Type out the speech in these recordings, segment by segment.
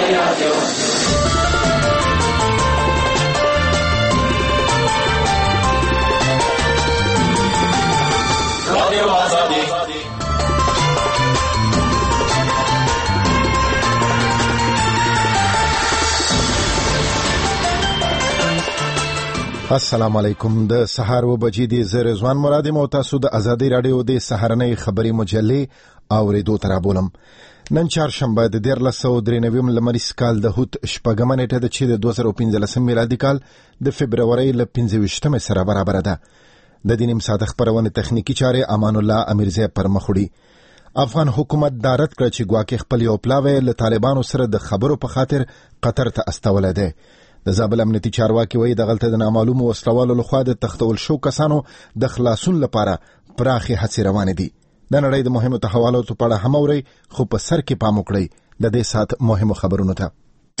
السلام علیکم. د سهار و بجې دی زه رضوان مرادی مو تاسو د ازادي رادیو د سهارنۍ خبري مجلې اوریدو تر بولم. نن چهارشنبه د 1393 لمریز کال د هوت شپږم نیټه د چې د 2015 میلادي کال د فبرवरी ل 25 سره برابر ده. د دې نیم ساعت خبرونه تخنیکی چارې امان الله امیرزی پر مخوړي. افغان حکومت دارت کړ چې ګواکې خپل یو پلاوی له طالبانو سره د خبرو په خاطر قطر ته استول ده. د زابل امنیتي چارواکي وایي د غلطه د نامعلومو وسلوالو لخوا د تختول شو کسانو د خلاصون لپاره پراخي هڅې روانې دي. د نړۍ د مهمو تحولاتو په اړه هم اوري، خو په سر کې پام وکړئ د دې سات مهمو خبرونو ته.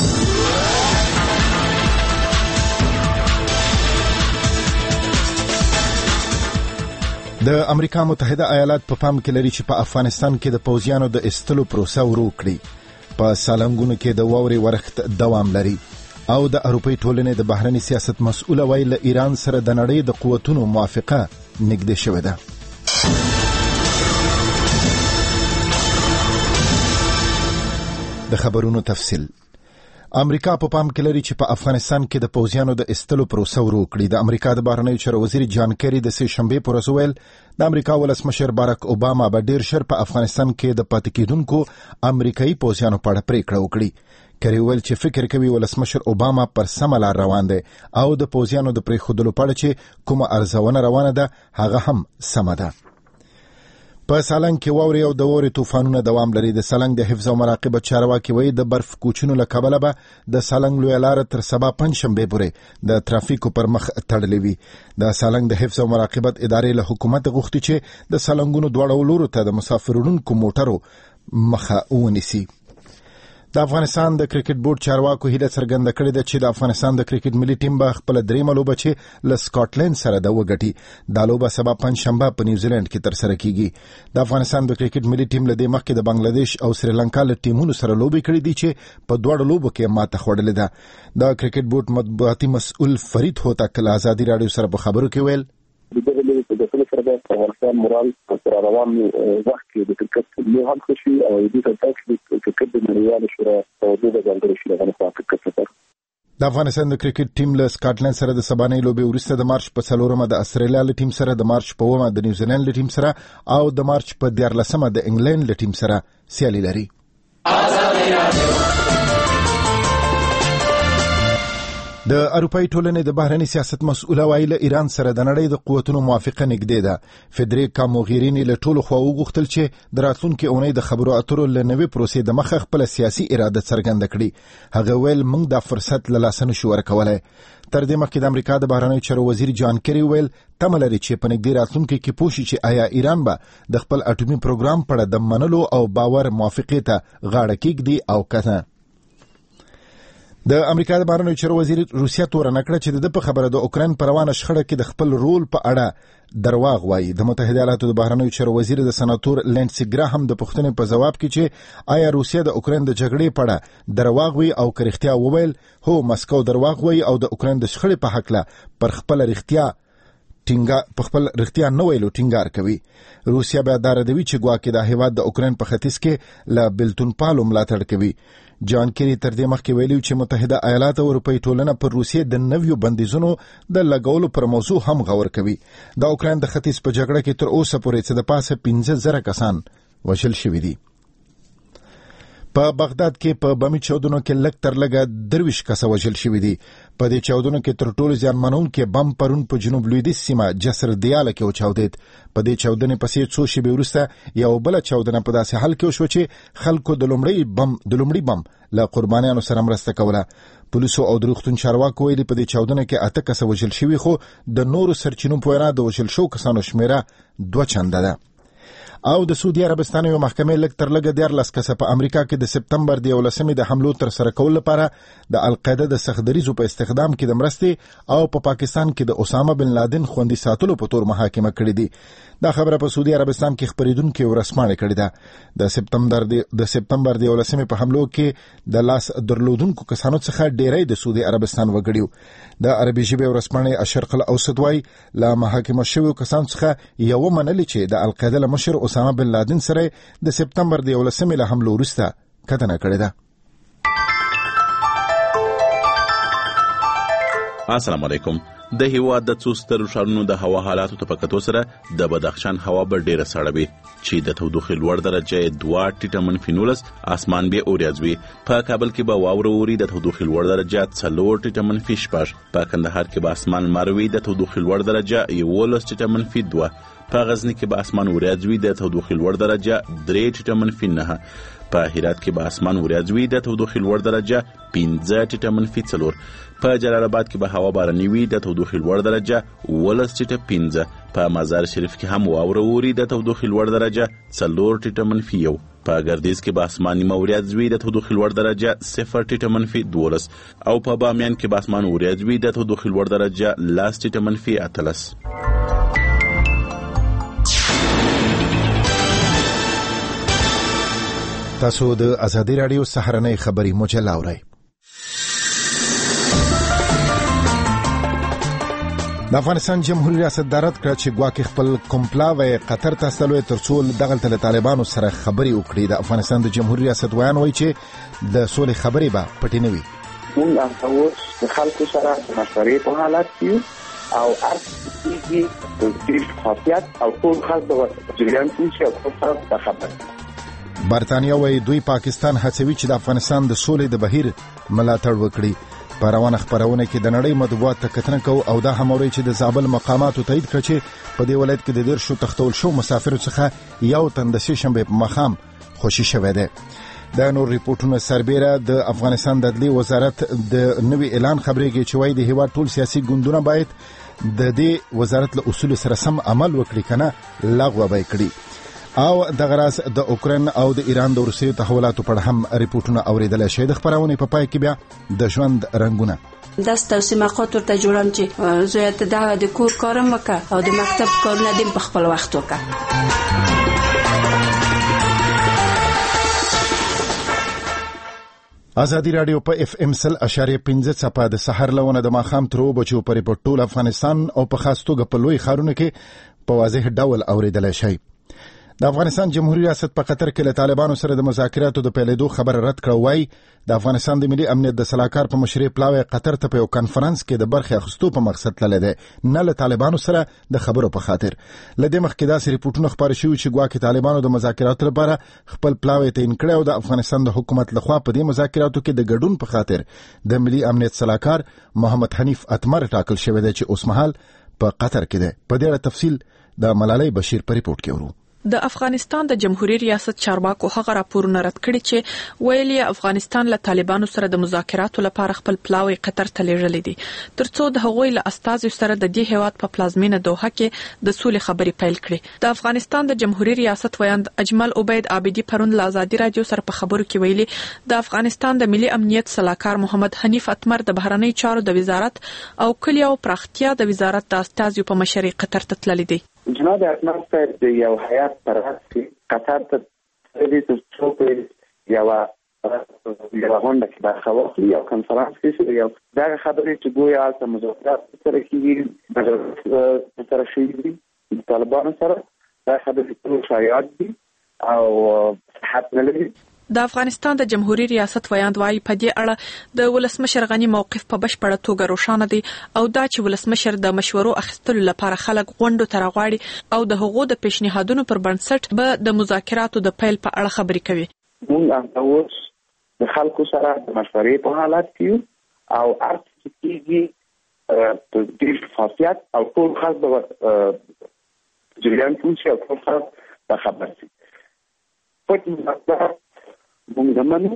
د امریکا متحده ایالات په پام کې لري چې په افغانستان کې د پوځیانو د استلو پروسه ورو کړي. په سالنګونو کې د واورې ورښت دوام لري او د اروپای ټولنې د بهرنی سیاست مسؤله وایي له ایران سره د نړۍ د قوتونو موافقه نږدې شوې ده. د خبرونو تفصیل. امریکا په پام کې لري چې په افغانستان کې د پوځیانو د استلو پروسه ورو کړي. د امریکا د بهرنیو چارو وزیر جان کری د سه شنبه پر ورځ ویل د امریکا ولسمشر باراک اوباما به ډیر ژر په افغانستان کې د پاتې کېدونکو امریکایي پوځیانو په اړه پریکړه وکړي. کری ویل چې فکر کوي ولسمشر اوباما پر سمه لار روان دی او د پوځیانو د پریښودلو په اړه چې کومه ارزونه روانه ده هغه هم سمه ده. په سالنګ کې واورې او د واورې طوفانونه دوام لري. د سالنګ د حفظ او مراقبت چارواکي وایي د برف کوچونو له کبله به د سالنګ لویه لاره تر سبا پنجشنبه پورې د ترافیکو پر مخ تړلې وي. د سالنګ د حفظ او مراقبت ادارې له حکومت غوښتي چې د سالنګونو دواړو لورو ته د مسافرونکو موټرو مخه ونیسي. د افغانستان د کرکټ بورډ چارواکو هیله څرګنده کړې ده چې د افغانستان د کرکټ ملي ټیم به خپل دریمه لوبه چې له سکاټلند سره د وګټي. دا لوبه سبا پنجشنبه په نیوزیلند کې ترسره کیږي. د افغانستان د کرکټ ملي ټیم له دې مخکې د بنگلاديش او سریلانکا له ټیمونو سره لوبې کړې دي چې په دوړو لوبو کې ماته خوړلې ده. د کرکټ بورډ مطبوعاتي مسؤل فرید هوتک له ازادي رادیو سره په خبرو کې ویل دغه لوی په دغه سره د افغانستان مورال پر روان وخت کې د کرکټ له هم خوشي او د دې تاکي د کرکټ د نړیوال شورا او د ځانګړي شورا د کرکټ سره د افغانستان د کرکټ ټیم له سکاټلند سره د سبانې لوبې وروسته د مارچ په 4مه د استرالیا له ټیم سره، د مارچ په 9مه د نیوزیلند له ټیم سره او د مارچ په 14مه د انګلند له ټیم سره سیالي لري. د اروپای ټولنې د بهرنی سیاست مسؤله وایي له ایران سره د نړۍ د قوتونو موافقه نږدې ده. فدریکا موغیرینی له ټولو خوا وغوښتل چې د راتلونکي اونۍ د خبرو اترو له نوې پروسې د مخه خپل سیاسي اراده څرګنده کړي. هغه ویل موږ دا فرصت له لاسه نشو ورکولای. تر دې مخکې د امریکا د بهرنیو چارو وزیر جان کری ویل تمه لري چې په نږدې راتلونکي کې پوه شي چې آیا ایران به د خپل اټومي پروګرام په اړه د منلو او باور موافقې ته غاړه کېږدي او کنه. د امریکا د بهرنیو چارو وزیر روسیا تورنه کړه چې د په خبره د اوکراین پر روانه شخړه کې د خپل رول په اړه درواغ وایي. د متحده ایالاتو د بهرنیو چارو وزیر د سناتور لینسي ګراهم د پوښتنې په جواب کې چې آیا روسیا د اوکراین د جګړې په اړه درواغ وایي او که رښتیا وویل هو مسکو درواغ وایي او د اوکراین د شخړې په حق له پر خپل رښتیا نه ویلو ټینګار کوي. روسیا بیا دا ردوي چې ګواکې د هیواد د اوکراین په ختیځ کې له بلتون پالو ملاتړ کوي. جان کری تر دې مخکې ویلي چې متحده ایالات او اروپای ټولنه پر روسیې د نویو بندیزونو د لګولو پر موضوع هم غور کوي. د اوکراین د ختیځ په جګړه کې تر اوسه پورې څه د پاسه 15,000 کسان وژل شوي دي. په بغداد کې په بمي چاودنو کې لږ تر لږه 23 کسه وژل شوي دي. په دې چاودنو کې تر ټولو زیانمنونکی بم پرون په جنوب لویدیځ سیمه جسر دیاله کې وچاودید. په دې چاودنې پسې څو شېبې وروسته یو بل چاودنه په داسې حال کې وشوه چې خلکو د لومړي بم له قربانیانو سره مرسته کوله. پولیسو او د روغتون چارواکو ویلي په دې چاودنه کې 8 کسه وژل شوي، خو د نورو سرچینو په وینا د وژل شوو کسانو شمیره 2 چنده ده. او د سعودي عربستان یو محکمې لږ تر لږه 14 کسه په امریکا کې د سپتمبر د 11مې د حملو تر سره کولو لپاره د القاعده د سختدریزو په استخدام کې د مرستې او په پاکستان کې د اسامه بن لادن خوندي ساتلو په تور محاکمه کړې دي. دا خبره په سعودي عربستان کې خبرېدونکو ورسمانه کړې ده. د سپتمبر د 11مې په حملو کې د لاس درلودونکو کسانو څخه ډېری د سعودي عربستان وګړي د عربي ژبې ورسمانه الشرق الاوسط وايي لا محاکمه شوی کسانو څخه یو منلي چې د القاعده له مشر اسامه بن لادن سره د سپتمبر د 11مې له حملو وروسته کتنه کړې ده. السلام علیکم. د هیواد د څو سترو ښارونو د هوا حالاتو ته په کتو سره د بدخشان هوا به ډیره سړه وي چې د تودوخې لوړ درجه 2 ټیټه منفي 19 اسمان به اوریځ وي. په کابل کې به واوره ووري د تودوخې لوړ درجه 4 ټیټه منفي 6. په کندهار کې به اسمان مروي د تودوخې لوړ درجه 11 ټیټه منفي 2. په غزنی کې به اسمان اوریځ وي د تودوخې لوړ درجه 3 ټیټه منفي 9. په هرات کې به اسمان اوریځ وي د تودوخې لوړ درجه 15 ټیټه منفي 4. په جلال آباد کې به هوا باراني وي د تودوخې لوړ درجه 11 ټیټه 15. په مزار شریف کې هم واوره ووري د تودوخې لوړ درجه 4 ټیټه منفي 1. په ګردیز کې به اسمان نیمه اوریځ وي د تودوخې لوړ درجه 0 ټیټه منفي 12. او په بامیان کې به اسمان اوریځ وي د تودوخې لوړ درجه 10 ټیټه منفي 18. تاسو د ازادي رادیو سهارنۍ خبري مجله اورئ. د افغانستان جمهوریت ریاست دارت کړ چې ګواکې خپل کومپلاوی قطر ته استلوي ترڅو دغه له طالبانو سره خبري وکړي. د افغانستان د جمهوریت ریاست وایي چې د سولې خبري به پټې نه وي. موږ اوس د خلکو سره د مشورې په حالت کې او ارتقي د خاصیت او ټول خلک د جریان کې او ټول د خبر. برتانیا وایي دوی پاکستان هڅوي چې د افغانستان د سولې د بهیر ملاتړ وکړي. په روانه خبرونه کې د نړۍ مطبوعات ته کتنه کوي او دا هم اوري چې د زابل مقاماتو تایید کړ چې په دې ولایت کې د 10 تختول شو مسافرو څخه یو تن د شنبه په مخام خوشي شوه ده. د نور ریپورتونو سربېره د افغانستان د عدلي وزارت د نوي اعلان خبرېږي چې وايي د هیواد ټول سیاسي ګوندونه باید د دې وزارت له اصول سره سم عمل وکړي کنه لغوه به کړي. او د غراس د اوکرين او د ایران د روسي تحولاتو پر هم ریپورتونه اوریدل شي. د خبرونه په پای کې بیا د ژوند رنگونه داس توسيمات ورته جوړم چې زویت د کور کارم وکړه او د مکتب کارونه دیم په خپل وخت وکړه. ازادي رادیو په FM 100.5 صفه د سحر لونه د ماخام ترو بچو پر ټول افغانستان او په خاص توګه په لوی خارونه کې په واضح ډول اوریدل شي. د افغانستان جمهوریت ریاست په قطر کې له طالبانو سره د مذاکراتو د پیلېدو خبر رد کړ. وای د افغانستان د ملي امنیت د صلاحکار په مشرۍ پلاوی قطر ته په یو کانفرنس کې د برخې اخیستو په مقصد تللی دی، نه له طالبانو سره د خبرو په خاطر. لدې مخکې داسې ریپورتونه خپاره شوي چې ګواکې طالبانو د مذاکراتو لپاره خپل پلاوی تعیین کړی او د افغانستان د حکومت لخوا په دې مذاکراتو کې د ګډون په خاطر د ملي امنیت صلاحکار محمد حنیف اتمر ټاکل شوی دی چې اوس مهال په قطر کې دی. په دې اړه تفصیل د ملالۍ بشیر په ریپورت کې ورو. د افغانستان د جمهوریت ریاست چارواکو هغه راپورونه رد کړي چې ویلي افغانستان له طالبانو سره د مذاکراتو لپاره خپل پلاوی قطر ته لیږلي دي ترڅو د هغوی له استازو سره د دې هیواد په پلازمینه دوحه کې د سولې خبرې پیل کړي. د افغانستان د جمهوریت ریاست ویاند اجمل عبید عابدی پرون له ازادي رادیو سره په خبرو کې ویلي د افغانستان د ملي امنیت صلاحکار محمد حنیف اتمر د بهرنی چارو د وزارت او کلیو پراختیا د وزارت د استازو په مشرۍ قطر ته تللي دي. جناب اتمر صاحب د یو حیات پر اساس قطر ته د څو په یو غونډه کې برخه واخلي او کنفرانس کې یو دا خبرې چې ګویا تاسو مذاکرات سره کېږي د طرف شي طالبانو سره دا خبرې ټول شایعات دي او صحت نه لري. د افغانستان د جمهوریت ریاست ویاند وايي په دې اړه د ولسمشر غنی موقف په بشپړه توګه روښانه دی او دا چې ولسمشر د مشورو اخیستلو لپاره خلک غونډو ته راغواړي او د هغو د پیشنهادونو پر بنسټ به د مذاکراتو د پیل په اړه خبرې کوي. موږ اوس د خلکو سره د مشورې په حالت کې او ارتقي په دې خاصیت او ټول خلک د جریان کې او ټول خلک د خبر شي. په مذاکرات موږ دمنو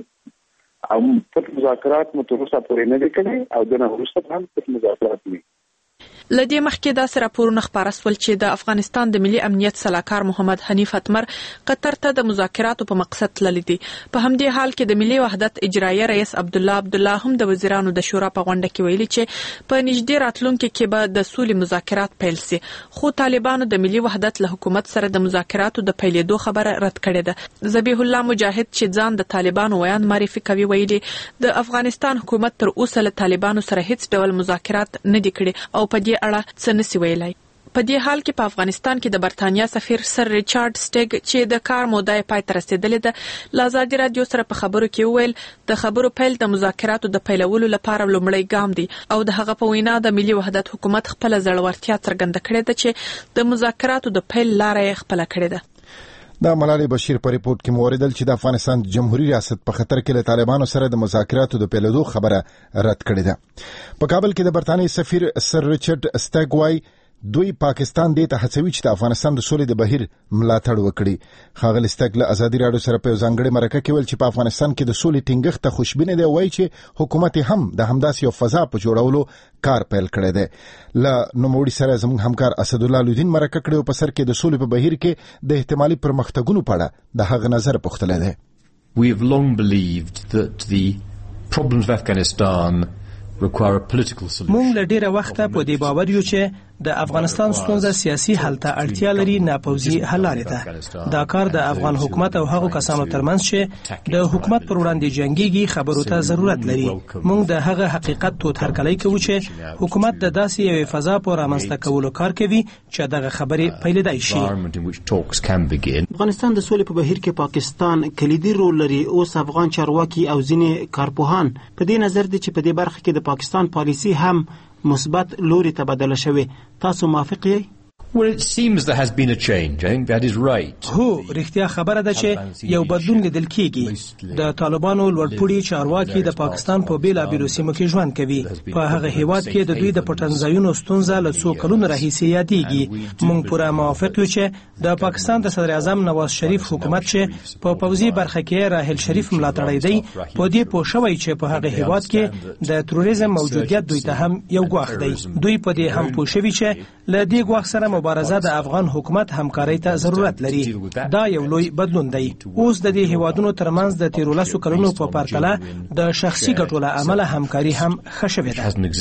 او په مذاکرات متوسط پورې نه لیکلي او د نورستان هم په مذاکرات نه. لدې مخکې دا راپورونه خبره سول چې د افغانستان د ملي امنیت سلاکار محمد حنیف اتمر قطر ته د مذاکراتو په مقصد تللی دی. په همدې حال کې د ملي وحدت اجرایي رئیس عبدالله هم د وزیرانو د شورا په غونډه کې ویلي چې په نږدې راتلونکي کې به د سولې مذاکرات پیل سي، خو طالبانو د ملي وحدت له حکومت سره د مذاکراتو د پیلېدو خبره رد کړې ده. ذبیح الله مجاهد چې ځان د طالبانو ویاند معرفي کوي ویلي د افغانستان حکومت تر اوسه له طالبانو سره هیڅ ډول مذاکرات نه دي کړي او په دې اړه څه نشي ویلای. په دې حال کې په افغانستان کې د برتانیا سفیر سر ریچارډ سټیګ چې د کار موده پای ته رسیدلې ده له ازادي رادیو سره په خبرو کې وویل د خبرو پیل د مذاکراتو د پیلولو لپاره لومړی ګام دی او د هغه په وینا د ملي وحدت حکومت خپل زړورتیا څرګنده کړې ده چې د مذاکراتو د پیل لاره یې خپل کړې ده. د ملالۍ بشیر په ریپورت کې موریدل چې د افغانستان جمهوریت ریاست په خطر کې له طالبانو سره د مذاکراتو د پیلېدو خبره رد کړې ده. په کابل کې د برتانیې سفیر سر ریچارډ سټیګ وايي دوی پاکستان دې ته هڅوي چې د افغانستان د سولې د بهیر ملاتړ وکړي. ښاغلي سټیګ له ازادي رادیو سره په ځانګړي مرکه کې ویل چې په افغانستان کې د سولې ټینګښت ته خوشبینه دی، وایي چې حکومت هم د همداسې یو فضا په جوړولو کار پیل کړی دی. له نوموړي سره زموږ همکار اسدالله لودین مرکه کړې او په سر کې د سولې په بهیر کې د احتمالي پرمختګونو په اړه د هغه نظر پوښتلی دی. We have long believed that the problems of Afghanistan require a political solution. مونږ له ډیره وخته په دې باور یو چې د افغانستان ستونزه سیاسي حل ته اړتیا لري، نه پوځي حل لري ته. دا کار د افغان حکومت او هغو کسانو ترمنځ چې د حکومت پر وړاندې جنگيږي خبرو ته ضرورت لري. مونږ د هغه حقیقت ته هرکلی کوو چې حکومت د داسې یوې فضا په رامنځته کولو کار کوي چې دغه خبرې پیلېدای شي. افغانستان د سولې په بهیر کې پاکستان کلیدي رول لري. اوس افغان چارواکي او ځینې کارپوهان په دې نظر دي چې په دې برخه کې د پاکستان پالیسي هم مثبت لوري ته بدله شوی. تاسو موافق یې؟ Well, it seems there has been a change. I think that is right. هو رښتیا خبره ده چې یو بدلون لیدل کیږي. د طالبانو لوړپوړي چارواکي د پاکستان په بیلابیلو سیمو کې ژوند کوي. په هغه هیواد کې د دوی د پټنځایونو ستونزه له څو کلونو راهیسې یادېږي. موږ پوره موافق یو چې د پاکستان د صدر اعظم نواز شریف حکومت چې په پوځي برخه کې راحل شریف ملاتړی دی په دې پوه شوی چې په هغه هیواد کې د تروریزم موجودیت دوی ته هم یو ګواښ دی. دوی په دې هم پوه شوي چې له دې ګواښ سره مبارزه د افغان حکومت همکارۍ ته ضرورت لري. دا یو لوی بدلون دی. اوس د دې هیوادونو ترمنځ د 13 کلونو په پرتله د شخصي ګټو له امله همکاري هم ښه شوې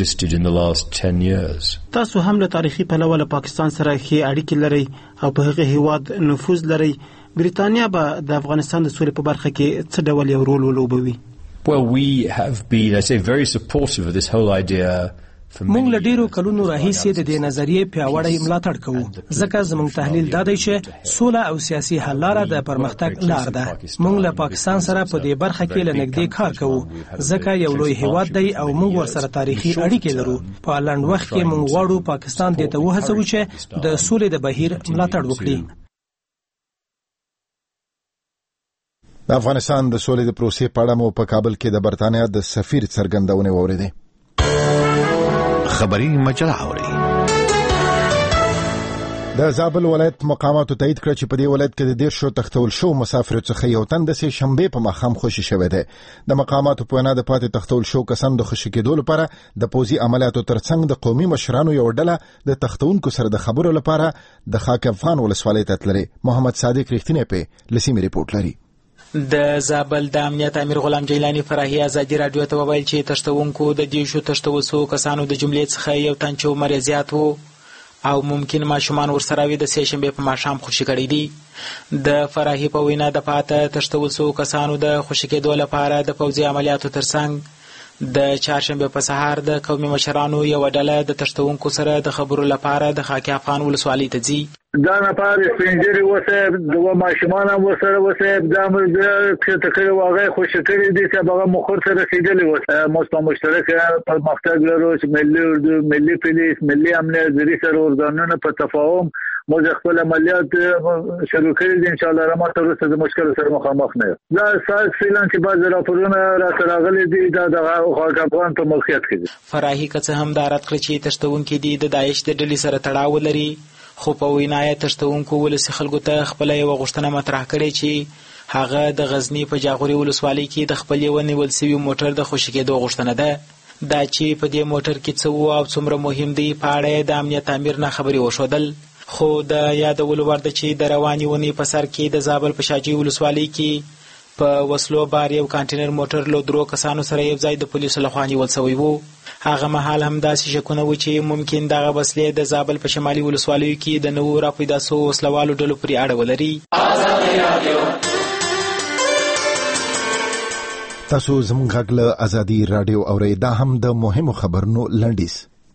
ده. تاسو هم له تاریخي پلوه له پاکستان سره ښې اړیکې لرئ او په هغه هیواد نفوذ لرئ. بریتانیا به د افغانستان د سولې په برخه کې څه ډول یو رول ولوبوي؟ Well, we have been, I say, very supportive of this whole idea. مونږ له ډیرو کلونو راهیسې د دې نظریې پیاوړی ملاتړ کوو، ځکه زموږ تحلیل دا دی چې سوله او سیاسي حل لاره د پرمختګ لار ده. مونږ له پاکستان سره په دې برخه کې له نږدې کار کوو، ځکه یو لوی هیواد دی او مونږ ورسره تاریخي اړیکې لرو. په لنډ وخت کې مونږ غواړو پاکستان دې ته وهڅوو چې د سولې د بهیر ملاتړ وکړي. د افغانستان د سولې د پروسې په اړه مو په کابل کې د برتانیا د سفیر څرګندونې واورېدې. خبري مجله اوري. د زابل ولایت مقاماتو تایید کړ چې په دې ولایت کې د 10 تختول شو مسافرو څخه یو تن د سه شنبه په مخام خوشی شوی دی. د مقاماتو په وینا د پاتې تختول شو کسان د خوشی کېدو لپاره د پوځي عملیاتو ترڅنګ د قومي مشرانو یو ډله د تختونکو سره د خبرو لپاره د خاک افغان ولسوالۍ ته تللي. محمد صادق رښتینی په لسیمې ریپورت لري. د زابل د امنیت امیر غلام جیلانی فراهی ازادي رادیو ته وویل چې تشتونکو د دې شو تشتوسو کسانو د جملې څخه یو تن چې عمر زیات وو او ممکن ماشومان ورسره وي د سه شنبه په ماښام خوشی کړی دي. د فراهی په وینا د پاته تشتوسو کسانو د خوشی کېدو لپاره د پوځي عملیاتو ترڅنګ د چهارشنبه په سهار د قومي مشرانو یو ډله د تشتونکو سره د خبرو لپاره د خاک افغان ولسوالۍ ته ځي. دا نفر سپینجری وسه دوه ماشومان وسره وسه د امر چې تکړه واغې خوشی کړی دي چې هغه مخور سره رسیدلی وسه مستو مشترک په مختلف لرو چې ملي اردو، ملي پولیس، ملي امنیت زری سره ورځانونه په تفاهم موږ خپل عملیات شروع کړی دي. ان شاء الله رحمت وروسته د مشکل سره مخامخ نه. دا ساس فیلان چې بعض راپورونه راغلي دي دا د خاک افغان په ملکیت کې دي. فراهی که هم دارت کړی چې تشتونکو دي د داعش د ډلې سره تړاو لري، خو په وینای تشتونکو ولسی خلکو ته خپل یو غوښتنه مطرح کړي چې هغه د غزنی په جاغوري ولسوالۍ کې د خپل یو نیول سوي موټر د خوشی کېدو غوښتنه ده. دا چې په دې موټر کې څه وو او څومره مهم دی په اړه د امنیت امیر نه خبرې وښودل. خو د یادولو وړ ده چې د روانې اونۍ په سر کې د زابل په شاجوی ولسوالۍ کې په وسلو بار یو کانټینر موټر له 3 کسانو سره یو ځای د پولیسو لخوا نیول شوی وو. هغه مهال هم داسې شکونه و چې ممکن دغه وسلې د زابل په شمالي ولسوالیو کې د نوو راپیدا سوو وسلوالو ډلو پورې اړه ولري. تاسو زموږ غږ له ازادي رادیو اورئ. دا هم د مهمو خبرونو لنډیز.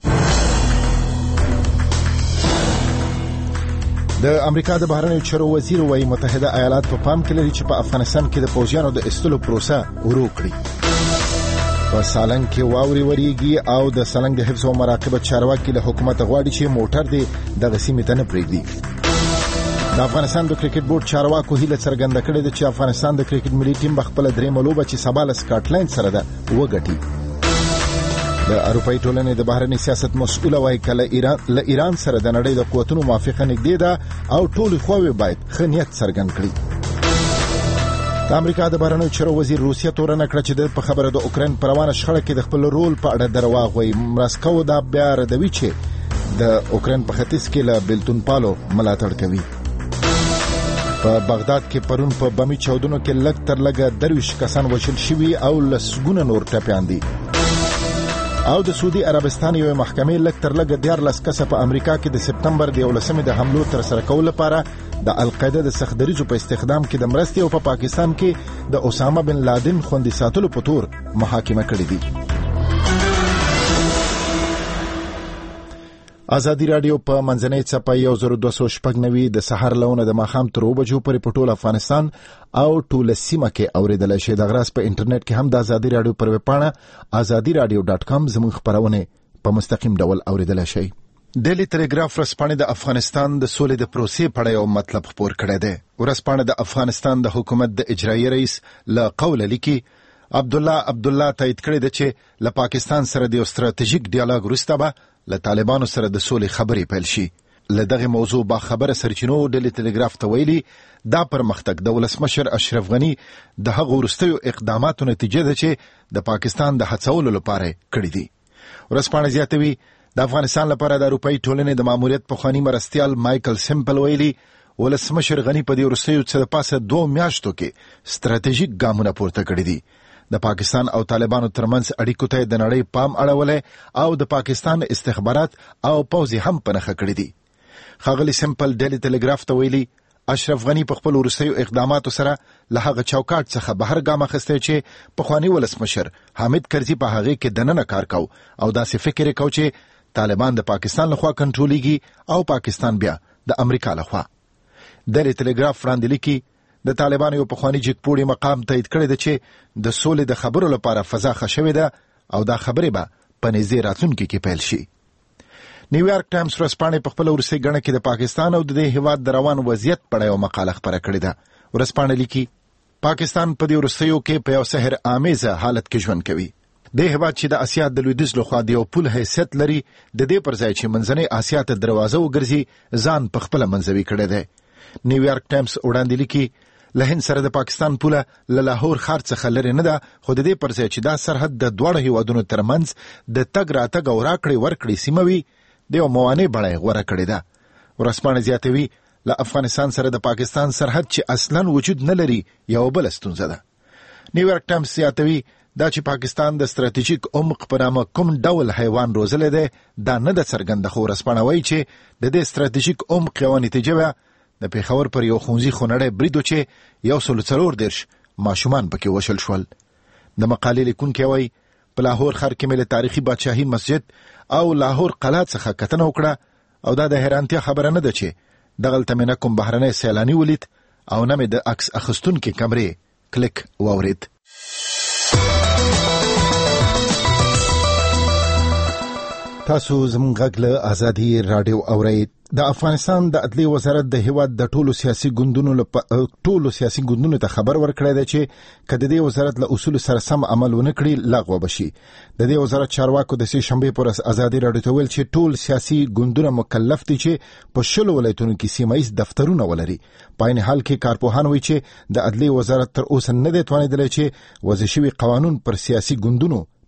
د امریکا د بهرنیو چارو وزیر وايي متحده ایالات په پام کې لري چې په افغانستان کې د پوځیانو د ایستلو پروسه ورو کړي. په سالنګ کې واوري وریږي او د سالنګ د حفظ او مراقبت چارواکي له حکومت غواړي چې موټر دی د سیمې ته نه پرېږدي. د افغانستان د کرکټ بورډ چارواکو هیله څرګنده کړې ده چې افغانستان د کرکټ ملي ټیم خپل درېمه لوبه چې سبا له سکاټلند سره ده وګټي. د اروپאי ټولنې د بهرنی سیاست مسؤله وايي کله ایران سره د نړۍ د قوتونو موافقه نږدې ده او ټول خواوې باید ښه نیت څرګند کړي. د امریکا د بهرنیو چارو وزیر روسیه تورنه کړه چې د خبره د اوکراین پر روانه شخړه کې د خپل رول په اړه درواغ وايي. مسکو دا بیا ردوي چې د اوکراین په ختیځ کې له بلتون پالو ملاتړ کوي. په بغداد کې پرون په بمي چاودنو کې لږ تر لږه 23 کسان وژل شوي او لسګونه نور ټپيان دي. او د سعودي عربستان یو محکمې لږ تر لږه 14 کسه په امریکا کې د سپتمبر د 11 د حملو تر سره کولو لپاره د القاعده د سختدریجو په استخدام کې د مرستې او په پاکستان کې د اسامه بن لادن خوندي ساتلو په تور محاکمه کړې دي. ازادي رادیو په منځنۍ څپه 1290 د سحر لونه د ماښام تر 2 بجو پورې په ټول افغانستان او ټول سیمه کې اوریدل شي. د غراس په انټرنیټ کې هم د ازادي رادیو پر ویب پاڼه azadiradio.com زموږ خبرونه په مستقیم ډول اوریدل شي. ډیلی ټلګراف ورځپاڼه د افغانستان د سولې د پروسې په اړه یو مطلب خبر کړی دی. ورځپاڼه د افغانستان د حکومت د اجرایي رئیس له قول لیکي عبدالله تایید کړی دی چې له پاکستان سره د ستراتیژیک ډیالوګ وروسته به له طالبانو سره د سولې خبرې پیل شي. له دغه موضوع با خبره سرچینو ډیلی ټلګراف ته ویلي دا پرمختګ د ولسمشر اشرف غنی د هغو وروستیو اقداماتو نتیجه ده چې د پاکستان د هڅولو لپاره کړی دي. ورځپاڼه زیاتوي د افغانستان لپاره د اروپאי ټولنې د ماموریت پخوانی مرستیال مایکل سیمپل ویلي ولسمشر غنی په دې وروستیو څه د پاسه 2 میاشتو کې ستراتیژیک ګامونه پورته کړی دي. د پاکستان او طالبانو ترمنځ اړیکو ته د نړۍ پام اړولې او د پاکستان استخبارات او پوځي هم پنهخه کړی دي. ښاغلي سیمپل ډیلی ټلګراف ته ویلي اشرف غنی په خپل وروستیو اقداماتو سره له هغه چوکاټ څخه بهر ګام اخیستی چې پخوانی ولسمشر حامد کرزي په هغه کې دننه کار کو او داسې فکر وکاو چې طالبان د پاکستان لخوا کنټرولېږي او پاکستان بیا د امریکا لخوا. ډیلی ټلګراف وړاندې لیکي د طالبانو یو پخوانی جګپوړي مقام تایید کړی دی چې د سولې د خبرو لپاره فضا ښه شوې ده او دا خبرې به په نږدې راتلونکي کې پیل شي. نیویارک ټایمز ورځپاڼې په خپل وروستۍ ګڼه کې د پاکستان او د دې هیواد د روان وضعیت په اړه یو مقاله خپره کړې ده. ورځپاڼه لیکي پاکستان په دې وروستیو کې په یو سحر آمیزه حالت کې ژوند کوي. د هیواد چې د اسیا د لویدیځ لخوا د یو پول حیثیت لري د دې پر ځای چې منځنۍ اسیا ته دروازه وګرځي ځان په خپل منځوي کړی دی. نیویارک ټایمز وړاندې لیکي له هند سره د پاکستان پوله له لاهور ښار څخه لرې نه ده خو د دې پر ځای چې دا سرحد د دواړو هیوادونو ترمنځ د تګ راتګ او راکړې ورکړې سیمه وي د یو موانع بڼه یې غوره کړې ده. ورځپاڼه زیاتوي له افغانستان سره د پاکستان سرحد چې اصلاً وجود نه لري یو بله ستونزه ده. نیویارک ټایمز زیاتوي دا چې پاکستان د ستراتیژیک عمق په نامه کوم ډول حیوان روزلی دی دا نه ده څرګنده خو ورځپاڼه وایي چې د دې ستراتیژیک عمق یوه نتیجه وه د پیښور پر یو ښوونځي خونړی برید و چې 140 ماشومان پکې وشل شول. د مقالې لیکونکی وایي په لاهور ښار کې مې له تاریخي بادشاهي مسجد او لاهور قلعه څخه کتنه وکړه او دا د حیرانتیا خبره نه ده چې دغلته مې نه کوم بهرنی سیلاني ولید او نه مې د عکس اخیستونکي کمرې کلیک واورید. تاسو زموږ غږ له ازادي رادیو اورئ. د افغانستان د عدلیې وزارت د هیواد د ټولو سیاسي ګوندونو ته خبر ورکړی دی چې که د دې وزارت له اصولو سره سم عمل ونه کړي لغوه بشي. د دې وزارت چارواکو د سې شنبې پر ورځ ازادي رادیو ته ویل چې ټول سیاسي ګوندونه مکلف دي چې په 10 ولایتونو کې سیمه ییز دفترونه ولري. په عین حال کې کارپوهان وایي چې د عدلیې وزارت تر اوسه نه دی توانېدلی چې وضع شوي قانون پر سیاسي ګوندونو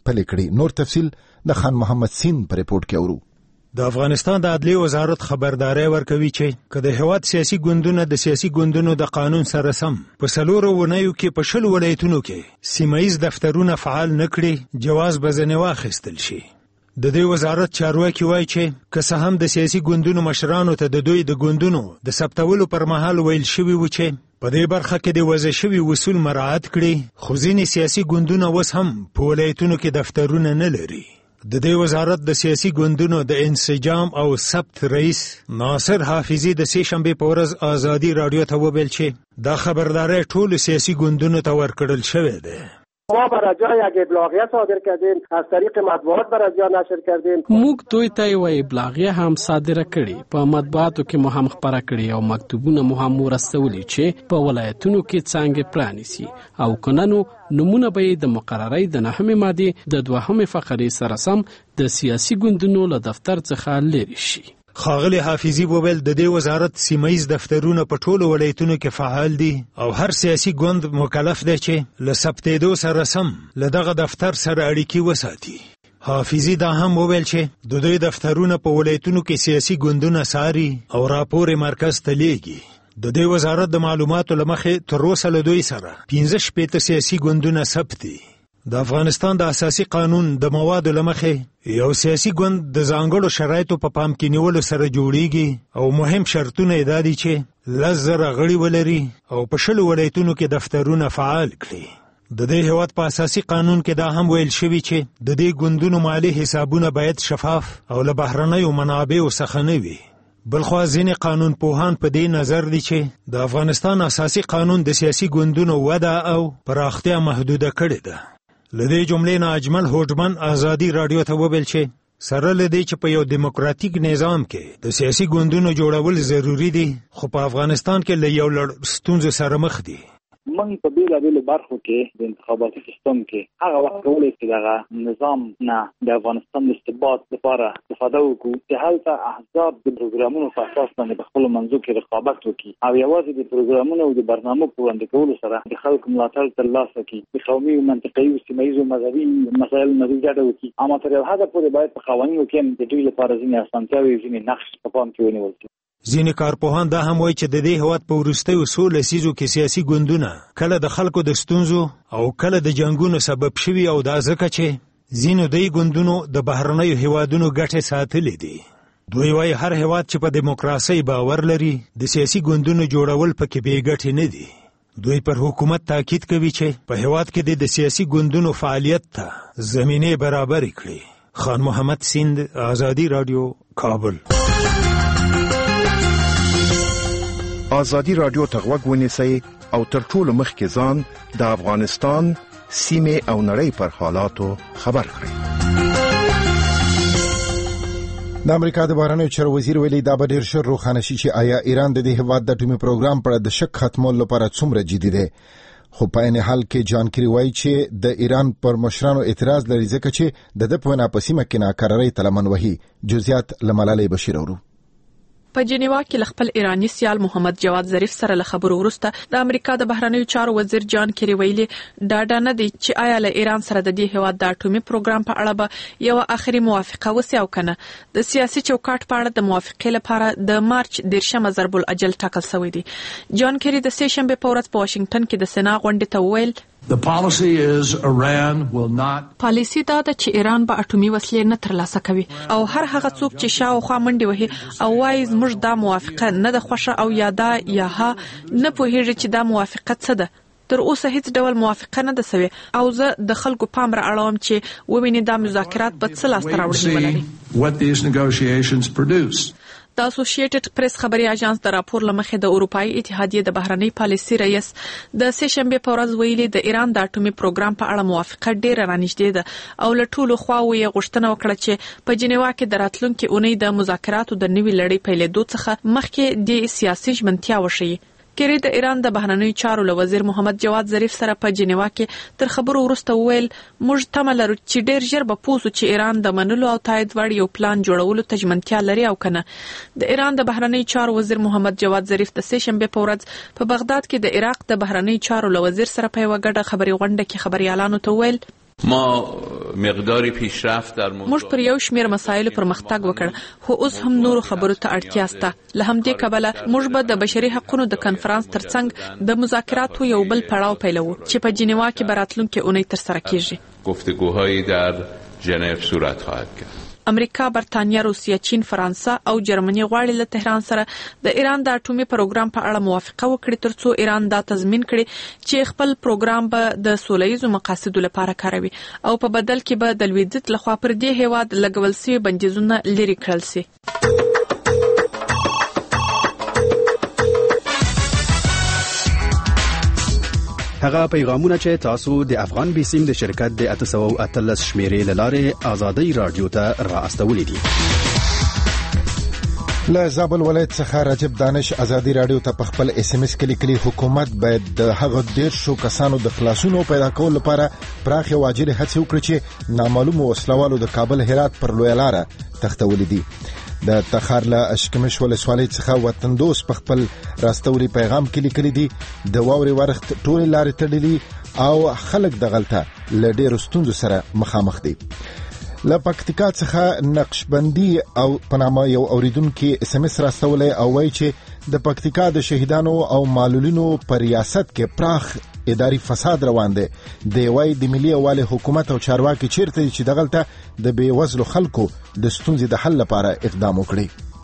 پلي کړي. نور تفصيل د خان محمد سین په ریپورت کې اورو. د افغانستان د عدلیې وزارت خبرداري ورکوي چې که د هیواد سیاسي ګوندونه د سیاسي ګوندونو د قانون سره سم په 4 ونیو کې په 10 ولایتونو کې سیمایي دفترونه فعال نکړي جواز به ځنې واخیستل شي. د دې وزارت چارواکي وایي چې که څه هم د سیاسي ګوندونو مشرانو ته د دوی د ګوندونو د ثبتولو پر مهال ویل شوي و چې په دې برخه کې د وضع شوي اصول مراعات کړي، خو ځینې سیاسي ګوندونه اوس هم په ولایتونو کې دفترونه نه لري. د دې وزارت د سیاسي ګوندونو د انسجام او ثبت رئیس ناصر حافظي د سه شنبه په ورځ آزادي رادیو ته وویل چې دا خبرداري ټول سیاسي ګوندونو ته ورکړل شوې ده. ما برای یک ابلاغیه صادر کردیم، از طریق مطبوعات برای نشر کردیم. موږ دوی ته یو ابلاغیه هم صادره کړې، په مطبوعاتو کې مو هم خبره کړې او مکتوبونه مو هم ورسولي چې په ولایتونو کې څنګه پرانیسي او کننو نمونه به د مقررې د 9 ماده د 2 فقرې سره سم د سیاسي ګوندونو له دفتر څخه لري شي. خاغلی حافظي وویل د دې وزارت سیمایي دفترونه په ټولو ولایتونو کې فعال دي او هر سیاسي ګوند مکلف دی چې له ثبتېدو سره سم له دغه دفتر سره اړیکې وساتي. حافظي دا هم وویل چې د دوی دفترونه په ولایتونو کې سیاسي ګوندونه ساري او راپور مرکز ته لیږي. د دې وزارت د معلوماتو لمخې تر اوسه له دوی سره 15 سیاسي ګوندونه ثبت دي. د افغانستان د اساسي قانون د موادو لمخې یو سیاسي ګوند د ځانګړو شرایطو په پام کې نیولو سره جوړیږي او مهم شرطونه یې دا دي چې 10,000 غړي ولري او په 10 ولایتونو کې دفترونه فعال کړي. د دې هیواد په اساسي قانون کې دا هم ویل شوی چې د دې ګوندونو مالي حسابونه باید شفاف او له بهرنیو منابعو څخه نه وي. بلخوا ځینې قانون پوهان په دې نظر دي چې د افغانستان اساسي قانون د سیاسي ګوندونو وده او پراختیا محدوده کړې ده. لدې جملې نه اجمل هوډمن آزادي رادیو ته وویل چې سره لدې چې په یو دیموکراتیک نظام کې د سیاسي ګوندونو جوړول ضروری دي، خو په افغانستان کې له یو لړ ستونزو سره مخ دي. من په بیلابیلو برخو کې د انتخاباتي سیستم کې هغه وخت کولی چې دغه نظام نه د افغانستان د ثبات لپاره استفاده وکړو چې هلته احزاب د پروګرامونو په اساس باندې په خپلو منځو کې رقابت وکړي او یوازې د پروګرامونو او د برنامو په وړاندې کولو سره د خلکو ملاتړ ترلاسه کړي، د قومي او منطقي او سیمه ییزو مذهبي مسایل نه ډډه وکړي. اما تر یو حده پورې باید په قوانینو کې د دوی لپاره ځینې اسانتیاوې ځینې نقش په پام کې ونیول شي. ځینې کارپوهان دا هم وایي چې د دې هیواد په وروستیو 100 لسیزو کې سیاسي ګوندونه کله د خلکو د ستونزو او کله د جنګونو سبب شوي او دا ځکه چې ځینو دې ګوندونو د بهرنیو هیوادونو ګټې ساتلې دي. دوی وایي هر هیواد چې په دیموکراسۍ باور لري د سیاسي ګوندونو جوړول پکې بې ګټې نه دي. دوی پر حکومت تاکید کوي چې په هیواد کې د سیاسي ګوندونو فعالیت ته زمینې برابرې کړي. خان محمد سیند، آزادی رادیو، کابل. آزادی رادیو ته غوږ ونیسئ او تر ټولو مخکې ځان د افغانستان سیمې او نړۍ پر حالاتو خبر کړئ. د امریکا د بهرنیو چارو وزیر ویلي دا به ډېر ژر روښانه شي چې آیا ایران د دې هیواد د اټومي پروګرام پر د شک ختمولو لپاره څومره جدي دی. خو په عین حال کې جان کری وایي چې د ایران پر مشرانو اعتراض لري ځکه چې د په وینا په سیمه کې ناکرارۍ ته لمن وهي. جزئیات له ملالۍ بشیر اورو. په جنیوا کې خپل ایرانی سیال محمد جواد ظریف سره له خبرو وروسته د امریکا د بهرنیو چارو وزیر جان کری ویلي دا نه دی چې آیا له ایران سره د دې هیواد د اټومي پروګرام په اړه به یو آخري موافقه وسی او کنه. د سیاسي چوکاټ په اړه د موافقې لپاره د مارچ 10 ضرب الاجل ټاکل شوی دی. جان کری د سه شنبه په ورځ په واشنگټن کې د سنا غونډې ته وویل پالیسی دا ده چې ایران به اټومي وسلې نه ترلاسه کوي او هر هغه څوک چې شاوخوا منډې وهي او وايي زموږ دا موافقه نه ده خوښه او یا دا یا ها نه پوهیږي چې دا موافقه څه ده. تر اوسه هیڅ ډول موافقه نه ده سوې او زه د خلکو پام را اړوم چې وویني دا مذاکرات په څه لاسته راوړي ولري. د اسوسییټډ پریس خبري اژانس د راپور لمخې د اروپאי اتحادیې د بهرنی پالیسي رئیس د سه شنبه په ورځ ویلي د ایران د اټومي پروګرام په اړه موافقه ډیره رانږدې ده او له ټولو خواوو یې غوښتنه وکړه چې په جنیوا کې د راتلونکي اونۍ د مذاکراتو د نوي لړۍ پیلېدو څخه مخکې د سیاسي ژمنتیا وشي. کری د ایران د بهرنیو چارو له وزیر محمد جواد ظریف سره په جنیوا کې تر خبرو وروسته ویل موږ تمه لرو چې ډیر ژر به پوسو چې ایران د منلو او تایید وړ یو پلان جوړولو ته ژمنتیا لري او کنه. د ایران د بهرنیو چارو وزیر محمد جواد ظریف د سه شنبه په ورځ په بغداد کې د عراق د بهرنیو چارو له وزیر سره په یو غټه خبري غونډه کې خبريالانو ته ویل ما مقداری پیشرفت در موږ پر یو شمېر مسایلو پرمختګ وکړ، خو اوس هم نورو خبرو ته اړتیا شته. له همدې کبله موږ به د بشري حقوقو د کنفرانس ترڅنګ د مذاکراتو یو بل پړاو پیلوو چې په جنیوا کې به راتلونکې اونۍ ترسره کیږي. گفتگوهایی در ژنو صورت خواهد گرفت. امریکا، برتانیا، روسیه، چین، فرانسه او جرمني غواړي له تهران سره د ایران د اټومي پروګرام په اړه موافقه وکړي ترڅو ایران دا تضمین کړي چې خپل پروګرام به د سولهییزو مقاصدو لپاره کاروي او په بدل کې به د لویدیځ لخوا پر دې هیواد لګول شوي بندیزونه لرې کړل شي. هغه پیغامونه چې تاسو د افغان بیسیم د شرکت د 813 شمیرې لاره آزادۍ رادیو ته راستولې دي. له زابل ولایت څخه راجب دانش آزادۍ رادیو ته په خپل اس ام اس کې لیکلي حکومت باید د هغو 10 کسانو د خلاصونو پیدا کولو لپاره پراخه واجب هڅې وکړي چې نامعلوم وسلوالو د کابل هرات پر لوی لاره تختولې دي. د تخار له اشکمش ولسوالۍ څخه وطندوس په خپل راستوري پیغام کې لیکلي دي د واوري ورخت ټول لارې تړلې او خلک د غلطه له ډېرو ستونزو سره مخامخ دي. له پکتیکا څخه نقشبندي او پنامه یو اوریدونکو اس ام اس راستولې او وایي چې د پکتیکا د شهیدانو او معلولینو پر ریاست کې پراخ اداري فساد روان دی. د وای د ملي والي حکومت او چارواکي چیرته چې دغلطه د بې وزلو خلکو د ستونزې د حل لپاره اقدام وکړي.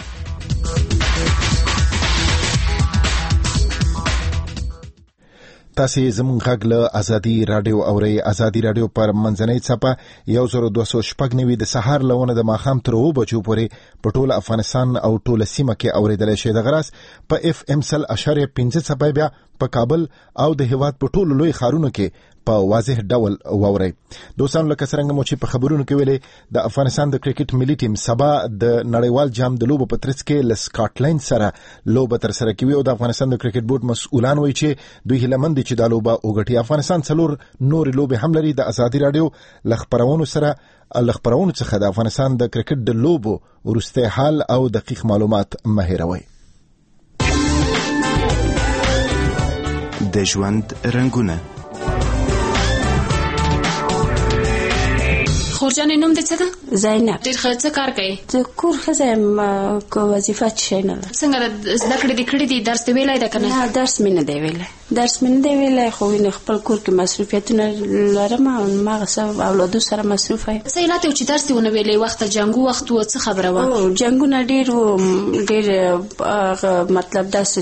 تاسو زموږ غږ له ازادي رادیو اورئ. ازادي رادیو پر منځنۍ څپه 1290 د سهار لونه د ماخام تر 2 بجو پورې په ټول افغانستان او ټول سیمه کې اوریدل شي. د غراس په اف ام سل اشاره 15 څپه بیا په کابل او د هیواد په ټولو لوی ښارونو کې په واضح ډول ووري. دوستانو لکه څنګه مو چې په خبرونو کې ویلي د افغانستان د کرکټ ملي ټیم سبا د نړیوال جام د لوبو په ترڅ کې ل سکاټلند سره لوبه تر سره کوي او د افغانستان د کرکټ بورډ مسؤلان وایي چې دوی هیلمند چې د لوبه وګټي. افغانستان څلور نور لوبه هم لري. د ازادي رادیو لخبرونو څخه د افغانستان د کرکټ د لوبو ورسته حال او دقیق معلومات مهیروي. د ژوند رنگونه خورجان نوم دې څه ده؟ زینب. ډېر ښه. څه کار کوي؟ د کور ښځه یم، کو وظیفه شي نه ده. څنګه زده کړې دې کړې دي؟ درس دې ویلی ده که نه؟ نه، درس مې نه دی ویلی. خو وینې خپل کور کې مصروفیتونه لرم او هماغسې اولادو سره مصروفه یم. څه علت و چې درس دې ونه ویلی؟ وخت جنګو وخت و، څه خبره وه؟ جنګونه ډېر و، ډېر مطلب داسې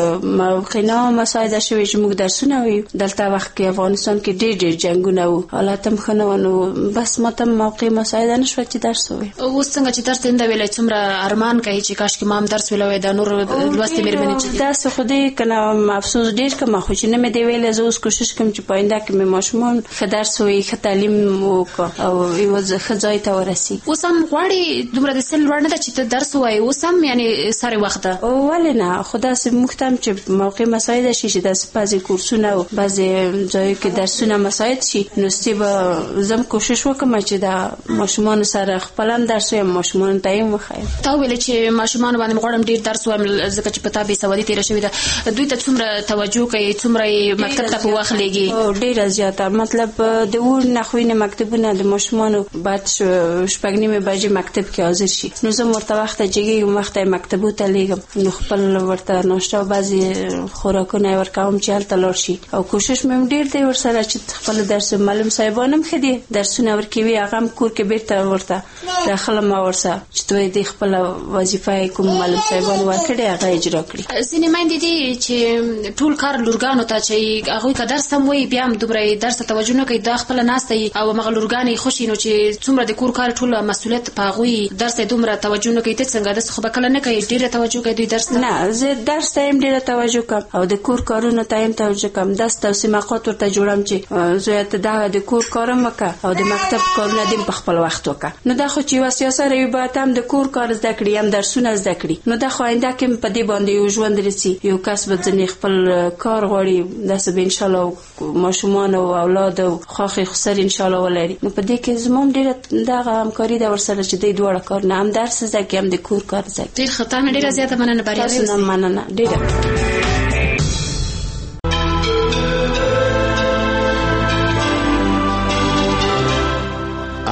موقعینه مساعده شوې چې موږ درسونه ویو. دلته وخت کې افغانستان کې ډېر جنګونه و، حالات هم ښه نه و، نو بس ماته موقع مساعده نه شوه چې درس وویم. اوس څنګه چې درس دې نه ویلی څومره ارمان کوي چې کاشکې ما هم درس ویلی وای؟ دا نور لوستې مېرمنې چې داسې خو دې که نه افسوس ډېر کوم، خو چې نه مې دی ویلی. زه اوس کوشش کوم چې په آینده کې مې ماشومان ښه درس ووایي، ښه تعلیم وکړه او یو ښه ځای ته ورسي. اوس هم غواړې دومره د سن لوړ نه ده چې ته درس ووایې؟ اوس هم یعنې سارې وخت ده؟ ولې نه، خو داسې موږ ته هم چې موقع مساعده شي چې داسې بعضې کورسونه او بعضې ځایو کې درسونه مساعد شي، نو ستې به زه هم کوشش وکړم چې دا ماشومان سره خپل هم درس وایم، ماشومان ته یې وښایم. تا وویلې چې ماشومان باندې غواړم ډېر درس وایم ځکه چې په تا بېسوادي تېره شوې ده. دوی ته څومره توجه کوي؟ څومره یې مکتب ته په وخت لېږي؟ ډېره زیاته. مطلب د اور نخوینې مکتبونه د ماشومانو باید 6:30 بجې مکتب کې حاضر شي، نو زه ورته وخته جګېږم، وخته یې مکتبو ته لېږم، نو خپل ورته ناشته او بعضې خوراکونه یې ورکوم چې هلته لاړ شي. او کوشش مې هم ډېر دی ورسره چې خپل درس معلم صاحبان هم ښه دي، درسونه ورکوي، هغه هم کور کې بیرته ورته راخلم ورسره چې دوی د خپل وظیفه کوم معلم صاحبان ورکړي هغه اجرا کړي. ځینې میندې دي چې ټول کار لورګانو ته چې هغوی که درس هم وایي بیا هم دومره درس ته توجه نه کوي، دا خپله ناسته وي او همغه لورګانې خوښ وي، نو چې څومره د کور کار ټول مسؤلیت په هغوی درس ته دومره توجه نه کوي. ته څنګه؟ داسې خو به کله نه کوي ډېره توجه کوي دوی درس ته؟ نه، زه درس ته هم ډېره توجه کوم او د کور کارونو ته هم توجه کوم. داسې توصیمقات ورته جوړم چې زویه ته دغه د کور کار هم وکړه او د مکتب کارونه دې په خپل وخت وکړه. نو دا خو چې یوه سیاسه روي باید هم د کور کار زده کړي، هم درسونه زده کړي، نو دا خو آینده کې په دې باندې یو ژوند رسي. یو کس به ځینې خپل کار غواړي، داسې به انشاءالله ماشومان او اولاد او خواښې خسر انشاءالله ولري. نو په دې کې زما هم ډېره دغه همکاري ده ورسره چې دوی دواړه کارونه هم درس زده کړي هم د کور کار زده کړي. ډېر ښه. تا نه ډېره زیاته مننه. بریالۍ اوسئ. مننه ډېره.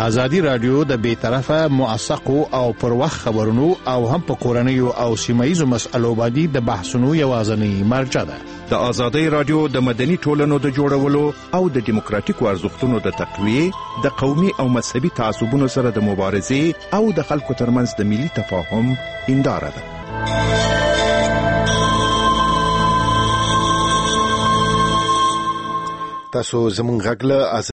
ازادي رادیو د بیطرفه موثقو او پر وخت خبرونو او هم په کورنیو او سیمایي مسألو باندې د بحثونو یوازنی مرجع ده. د ازادي رادیو د مدني ټولنو د جوړولو او د دیموکراتیکو ارزښتونو د تقویه، د قومي او مذهبي تعصبونو سره د مبارزې او د خلکو ترمنځ د ملي تفاهم هنداره ده. تاسو زموږ غږ له